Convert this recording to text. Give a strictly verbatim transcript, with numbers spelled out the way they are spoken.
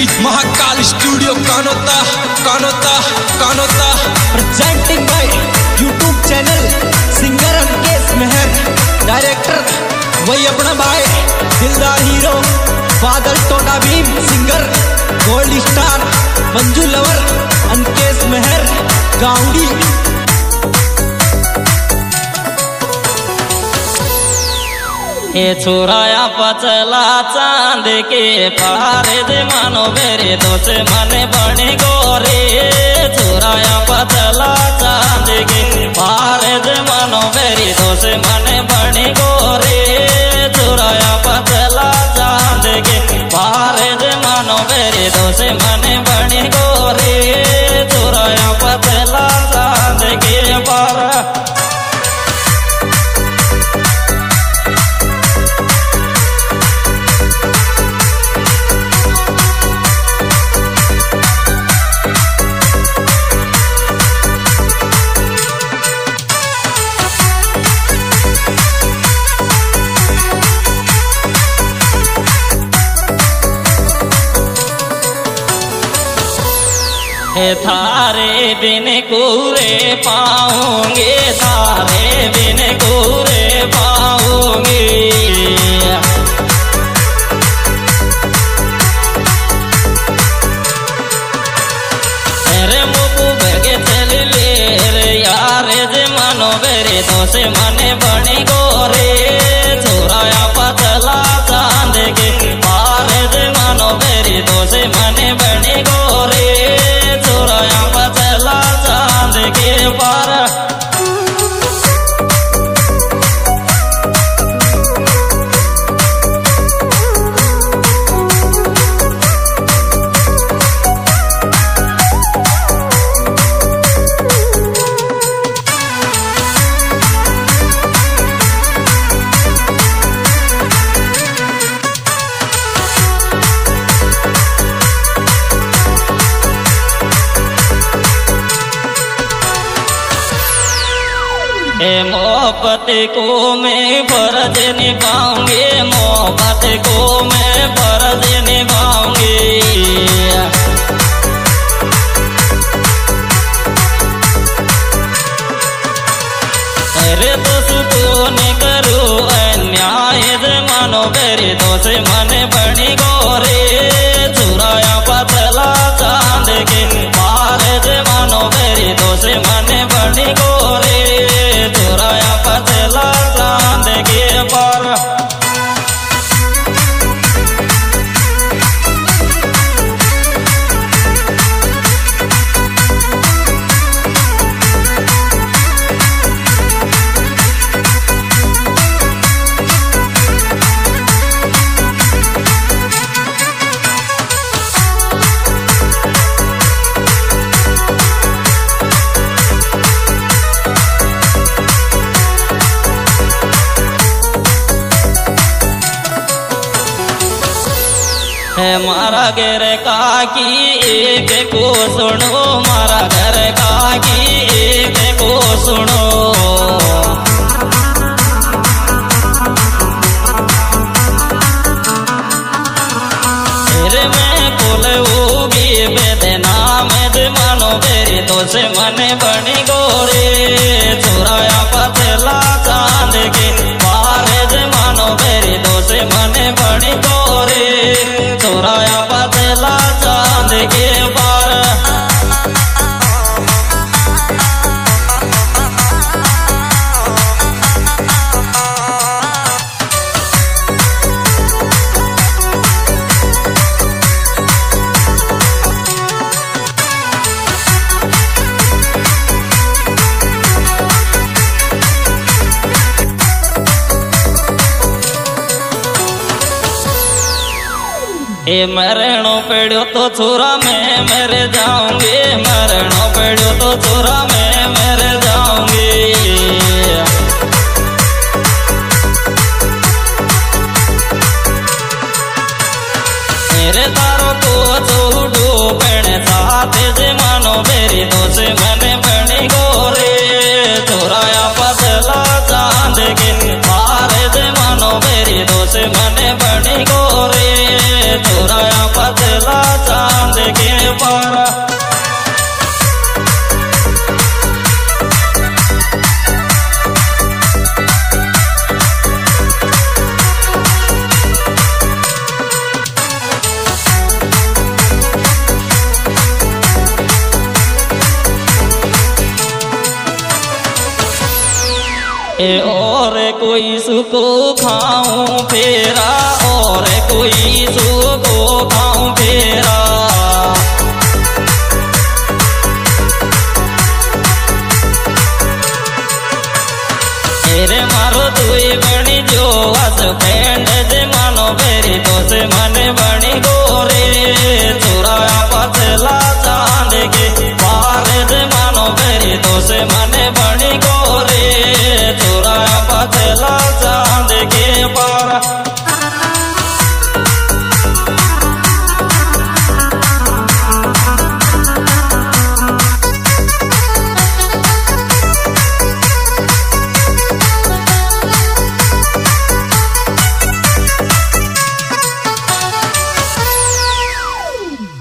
With Mahakal studio Kanota Kanota Kanota presenting by YouTube channel singer Ankesh Mehar, director वही अपना भाई दिलदार hero Badal Tona Bhim, singer gold star Manju lover Ankesh Mehar गाउडी। ए छोराया पचला चांद के पार दे मानो मेरे दोस्त मने बने गोरे। छोराया पचला चांद के पार दे मानो मेरी दोस्त मने बने गोरे। छोराया पचला चांद के पार दे मानो मेरे दोस्त मने बने गोरे। छोराया पचला चांद के पार थारे बिन कोरे पाऊंगे, थारे बिन कोरे पाऊंगे। तेरे मुकु बगे चल ले रे यार जे मानो मेरे दोस्त मने बनी गोरे। छोराया पतला चांद के पार जे मानो मेरी दोस्त मने बनी गोरे। छोराया पतला चांद के पार ए मोहब्बत को मैं फर्ज निभाऊंगी, मोहब्बत को मैं फर्ज निभाऊंगी। अरे दोस्त को न करो अन्याय जे मानो मेरे दोस्त मन बनी गोरे। चुराया पतला चांद के पार जे मानो मेरे दोस्त मन बनी गोरे। चुराया पतला चांद के पार है मारा घर का की एक को सुनो, मारा घर का की एक को सुनो। तेरे में बोल होगी बेदना में जे मानो मेरी दोस्त मने बनी गोरे। चुराया पतला चांद के पार जे मानो मेरी दोस्त मने बनी गोरे। चुराया पतला चांद के पार ए मरणो पड़ो तो छोरा मैं मर जाऊंगी, मरणो पड़ो तो छोरा मैं मर जाऊंगी। मेरे तारों को छोड़ो पेड़ साथ जे मानो मेरी दोस्त मने बनी गोरे। चुराया पतला चांद के पार जे मानो मेरी दोस्त मने बनी गोरे। चुराया पतला चांद ए और कोई सुको खाऊं फेरा